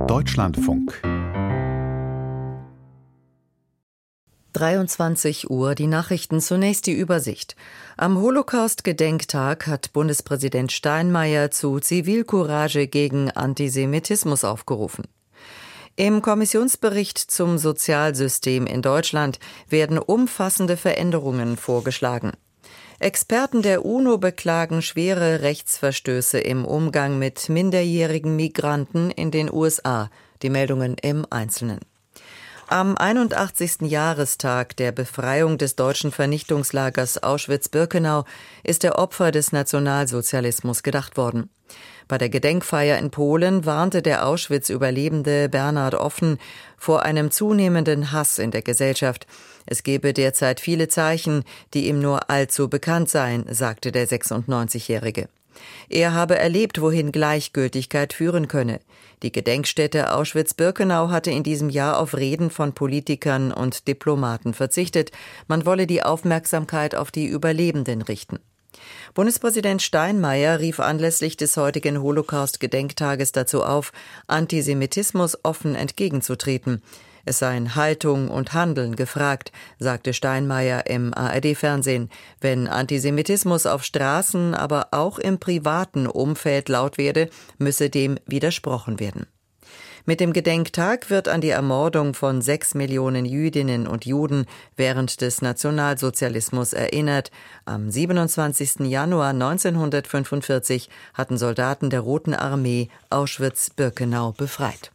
Deutschlandfunk 23 Uhr, die Nachrichten, zunächst die Übersicht. Am Holocaust-Gedenktag hat Bundespräsident Steinmeier zu Zivilcourage gegen Antisemitismus aufgerufen. Im Kommissionsbericht zum Sozialsystem in Deutschland werden umfassende Veränderungen vorgeschlagen. Experten der UNO beklagen schwere Rechtsverstöße im Umgang mit minderjährigen Migranten in den USA. Die Meldungen im Einzelnen. Am 81. Jahrestag der Befreiung des deutschen Vernichtungslagers Auschwitz-Birkenau ist der Opfer des Nationalsozialismus gedacht worden. Bei der Gedenkfeier in Polen warnte der Auschwitz-Überlebende Bernhard Offen vor einem zunehmenden Hass in der Gesellschaft. Es gebe derzeit viele Zeichen, die ihm nur allzu bekannt seien, sagte der 96-Jährige. Er habe erlebt, wohin Gleichgültigkeit führen könne. Die Gedenkstätte Auschwitz-Birkenau hatte in diesem Jahr auf Reden von Politikern und Diplomaten verzichtet. Man wolle die Aufmerksamkeit auf die Überlebenden richten. Bundespräsident Steinmeier rief anlässlich des heutigen Holocaust-Gedenktages dazu auf, Antisemitismus offen entgegenzutreten. Es seien Haltung und Handeln gefragt, sagte Steinmeier im ARD-Fernsehen. Wenn Antisemitismus auf Straßen, aber auch im privaten Umfeld laut werde, müsse dem widersprochen werden. Mit dem Gedenktag wird an die Ermordung von 6 Millionen Jüdinnen und Juden während des Nationalsozialismus erinnert. Am 27. Januar 1945 hatten Soldaten der Roten Armee Auschwitz-Birkenau befreit.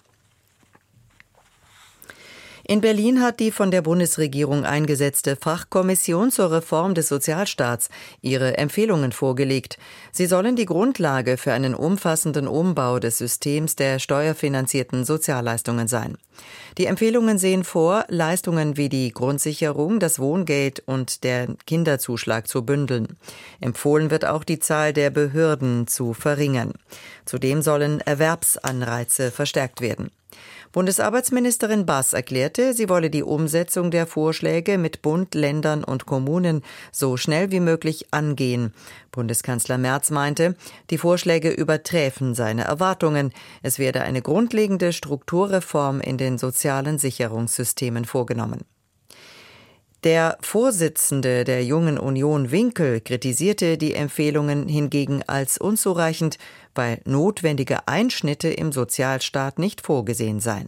In Berlin hat die von der Bundesregierung eingesetzte Fachkommission zur Reform des Sozialstaats ihre Empfehlungen vorgelegt. Sie sollen die Grundlage für einen umfassenden Umbau des Systems der steuerfinanzierten Sozialleistungen sein. Die Empfehlungen sehen vor, Leistungen wie die Grundsicherung, das Wohngeld und der Kinderzuschlag zu bündeln. Empfohlen wird auch, die Zahl der Behörden zu verringern. Zudem sollen Erwerbsanreize verstärkt werden. Bundesarbeitsministerin Bass erklärte, sie wolle die Umsetzung der Vorschläge mit Bund, Ländern und Kommunen so schnell wie möglich angehen. Bundeskanzler Merz meinte, die Vorschläge überträfen seine Erwartungen. Es werde eine grundlegende Strukturreform in den sozialen Sicherungssystemen vorgenommen. Der Vorsitzende der Jungen Union Winkel kritisierte die Empfehlungen hingegen als unzureichend, weil notwendige Einschnitte im Sozialstaat nicht vorgesehen seien.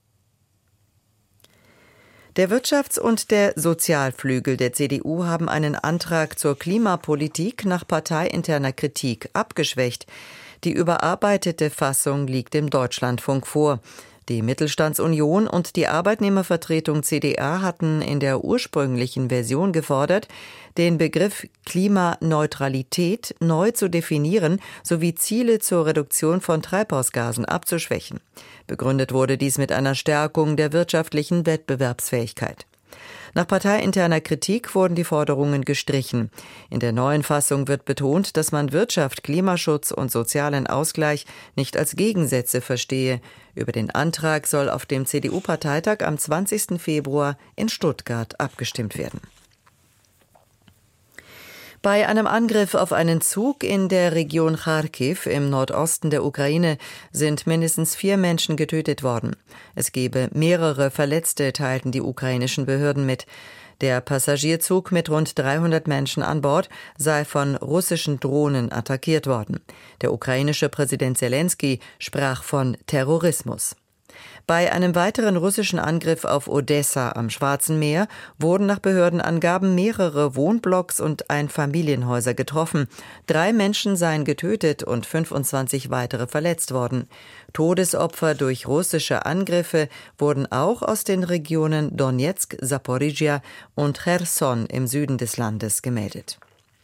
Der Wirtschafts- und der Sozialflügel der CDU haben einen Antrag zur Klimapolitik nach parteiinterner Kritik abgeschwächt. Die überarbeitete Fassung liegt dem Deutschlandfunk vor. Die Mittelstandsunion und die Arbeitnehmervertretung CDA hatten in der ursprünglichen Version gefordert, den Begriff Klimaneutralität neu zu definieren sowie Ziele zur Reduktion von Treibhausgasen abzuschwächen. Begründet wurde dies mit einer Stärkung der wirtschaftlichen Wettbewerbsfähigkeit. Nach parteiinterner Kritik wurden die Forderungen gestrichen. In der neuen Fassung wird betont, dass man Wirtschaft, Klimaschutz und sozialen Ausgleich nicht als Gegensätze verstehe. Über den Antrag soll auf dem CDU-Parteitag am 20. Februar in Stuttgart abgestimmt werden. Bei einem Angriff auf einen Zug in der Region Charkiw im Nordosten der Ukraine sind mindestens 4 Menschen getötet worden. Es gebe mehrere Verletzte, teilten die ukrainischen Behörden mit. Der Passagierzug mit rund 300 Menschen an Bord sei von russischen Drohnen attackiert worden. Der ukrainische Präsident Selenskyj sprach von Terrorismus. Bei einem weiteren russischen Angriff auf Odessa am Schwarzen Meer wurden nach Behördenangaben mehrere Wohnblocks und Einfamilienhäuser getroffen. 3 Menschen seien getötet und 25 weitere verletzt worden. Todesopfer durch russische Angriffe wurden auch aus den Regionen Donezk, Saporizhia und Cherson im Süden des Landes gemeldet.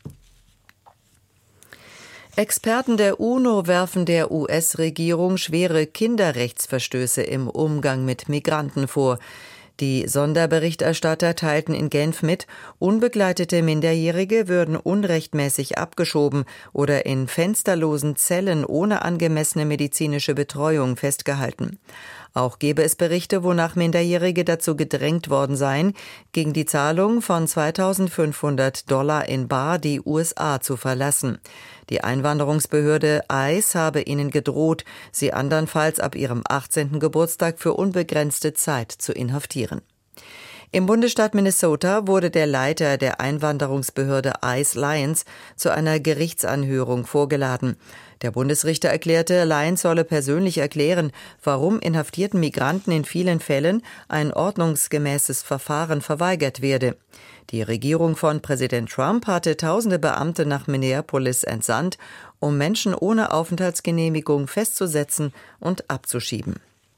Experten der UNO werfen der US-Regierung schwere Kinderrechtsverstöße im Umgang mit Migranten vor. Die Sonderberichterstatter teilten in Genf mit, unbegleitete Minderjährige würden unrechtmäßig abgeschoben oder in fensterlosen Zellen ohne angemessene medizinische Betreuung festgehalten. Auch gebe es Berichte, wonach Minderjährige dazu gedrängt worden seien, gegen die Zahlung von $2.500 in bar die USA zu verlassen. Die Einwanderungsbehörde ICE habe ihnen gedroht, sie andernfalls ab ihrem 18. Geburtstag für unbegrenzte Zeit zu inhaftieren. Im Bundesstaat Minnesota wurde der Leiter der Einwanderungsbehörde ICE Lyons zu einer Gerichtsanhörung vorgeladen. Der Bundesrichter erklärte, Lyons solle persönlich erklären, warum inhaftierten Migranten in vielen Fällen ein ordnungsgemäßes Verfahren verweigert werde. Die Regierung von Präsident Trump hatte tausende Beamte nach Minneapolis entsandt, um Menschen ohne Aufenthaltsgenehmigung festzusetzen und abzuschieben.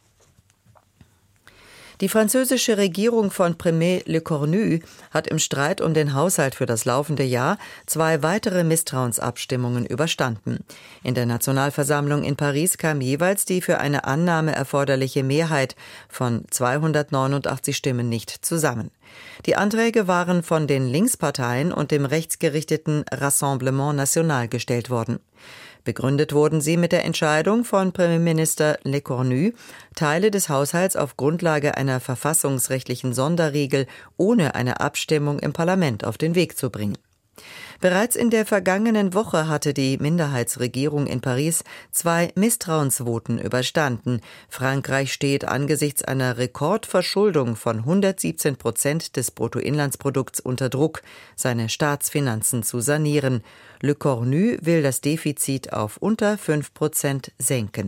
Die französische Regierung von Premier Lecornu hat im Streit um den Haushalt für das laufende Jahr 2 weitere Misstrauensabstimmungen überstanden. In der Nationalversammlung in Paris kam jeweils die für eine Annahme erforderliche Mehrheit von 289 Stimmen nicht zusammen. Die Anträge waren von den Linksparteien und dem rechtsgerichteten Rassemblement National gestellt worden. Begründet wurden sie mit der Entscheidung von Premierminister Lecornu, Teile des Haushalts auf Grundlage einer verfassungsrechtlichen Sonderregel ohne eine Abstimmung im Parlament auf den Weg zu bringen. Bereits in der vergangenen Woche hatte die Minderheitsregierung in Paris 2 Misstrauensvoten überstanden. Frankreich steht angesichts einer Rekordverschuldung von 117% des Bruttoinlandsprodukts unter Druck, seine Staatsfinanzen zu sanieren. Lecornu will das Defizit auf unter 5% senken.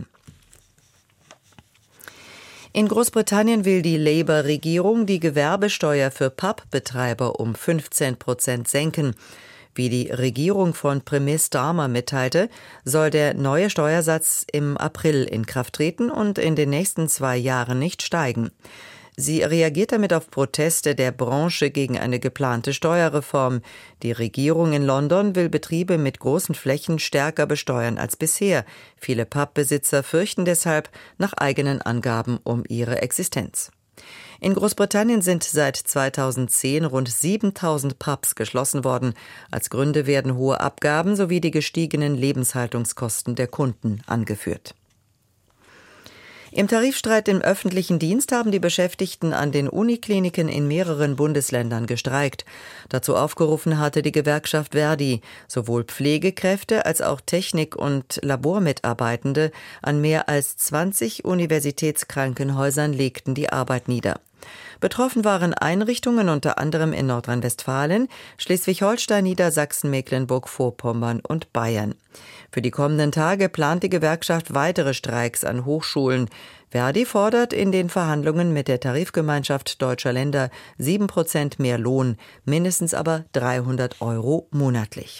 In Großbritannien will die Labour-Regierung die Gewerbesteuer für Pubbetreiber um 15% senken. Wie die Regierung von Premier Starmer mitteilte, soll der neue Steuersatz im April in Kraft treten und in den nächsten 2 Jahren nicht steigen. Sie reagiert damit auf Proteste der Branche gegen eine geplante Steuerreform. Die Regierung in London will Betriebe mit großen Flächen stärker besteuern als bisher. Viele Pubbesitzer fürchten deshalb nach eigenen Angaben um ihre Existenz. In Großbritannien sind seit 2010 rund 7.000 Pubs geschlossen worden. Als Gründe werden hohe Abgaben sowie die gestiegenen Lebenshaltungskosten der Kunden angeführt. Im Tarifstreit im öffentlichen Dienst haben die Beschäftigten an den Unikliniken in mehreren Bundesländern gestreikt. Dazu aufgerufen hatte die Gewerkschaft Verdi. Sowohl Pflegekräfte als auch Technik- und Labormitarbeitende an mehr als 20 Universitätskrankenhäusern legten die Arbeit nieder. Betroffen waren Einrichtungen unter anderem in Nordrhein-Westfalen, Schleswig-Holstein, Niedersachsen, Mecklenburg-Vorpommern und Bayern. Für die kommenden Tage plant die Gewerkschaft weitere Streiks an Hochschulen. Verdi fordert in den Verhandlungen mit der Tarifgemeinschaft deutscher Länder 7% mehr Lohn, mindestens aber 300 € monatlich.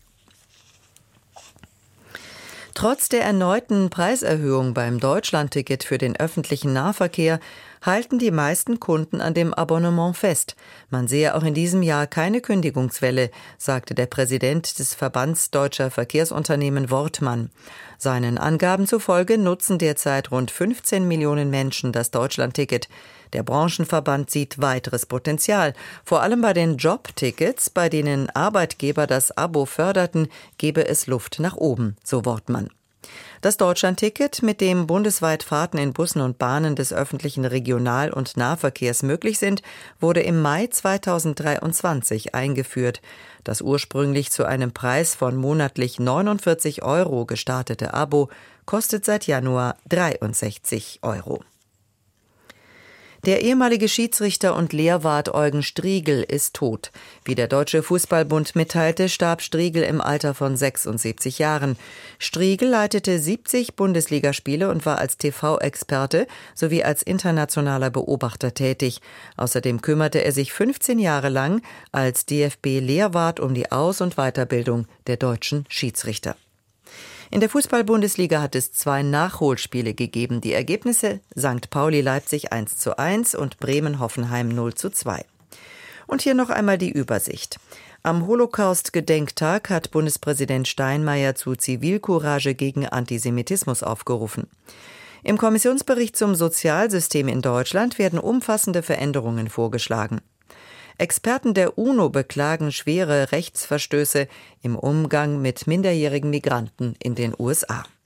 Trotz der erneuten Preiserhöhung beim Deutschlandticket für den öffentlichen Nahverkehr halten die meisten Kunden an dem Abonnement fest. Man sehe auch in diesem Jahr keine Kündigungswelle, sagte der Präsident des Verbands Deutscher Verkehrsunternehmen Wortmann. Seinen Angaben zufolge nutzen derzeit rund 15 Millionen Menschen das Deutschlandticket. Der Branchenverband sieht weiteres Potenzial. Vor allem bei den Jobtickets, bei denen Arbeitgeber das Abo förderten, gebe es Luft nach oben, so Wortmann. Das Deutschlandticket, mit dem bundesweit Fahrten in Bussen und Bahnen des öffentlichen Regional- und Nahverkehrs möglich sind, wurde im Mai 2023 eingeführt. Das ursprünglich zu einem Preis von monatlich 49 € gestartete Abo kostet seit Januar 63 €. Der ehemalige Schiedsrichter und Lehrwart Eugen Striegel ist tot. Wie der Deutsche Fußballbund mitteilte, starb Striegel im Alter von 76 Jahren. Striegel leitete 70 Bundesligaspiele und war als TV-Experte sowie als internationaler Beobachter tätig. Außerdem kümmerte er sich 15 Jahre lang als DFB-Lehrwart um die Aus- und Weiterbildung der deutschen Schiedsrichter. In der Fußball-Bundesliga hat es 2 Nachholspiele gegeben. Die Ergebnisse: St. Pauli Leipzig 1:1 und Bremen-Hoffenheim 0:2. Und hier noch einmal die Übersicht. Am Holocaust-Gedenktag hat Bundespräsident Steinmeier zu Zivilcourage gegen Antisemitismus aufgerufen. Im Kommissionsbericht zum Sozialsystem in Deutschland werden umfassende Veränderungen vorgeschlagen. Experten der UNO beklagen schwere Rechtsverstöße im Umgang mit minderjährigen Migranten in den USA.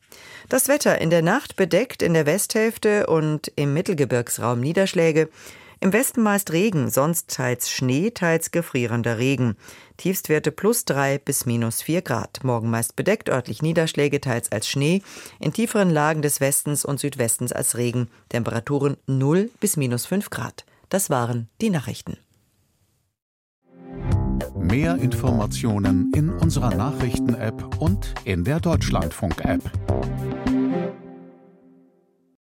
Das Wetter: in der Nacht bedeckt in der Westhälfte und im Mittelgebirgsraum Niederschläge. Im Westen meist Regen, sonst teils Schnee, teils gefrierender Regen. Tiefstwerte +3 bis -4 Grad. Morgen meist bedeckt, örtlich Niederschläge, teils als Schnee. In tieferen Lagen des Westens und Südwestens als Regen. Temperaturen 0 bis -5 Grad. Das waren die Nachrichten. Mehr Informationen in unserer Nachrichten-App und in der Deutschlandfunk-App.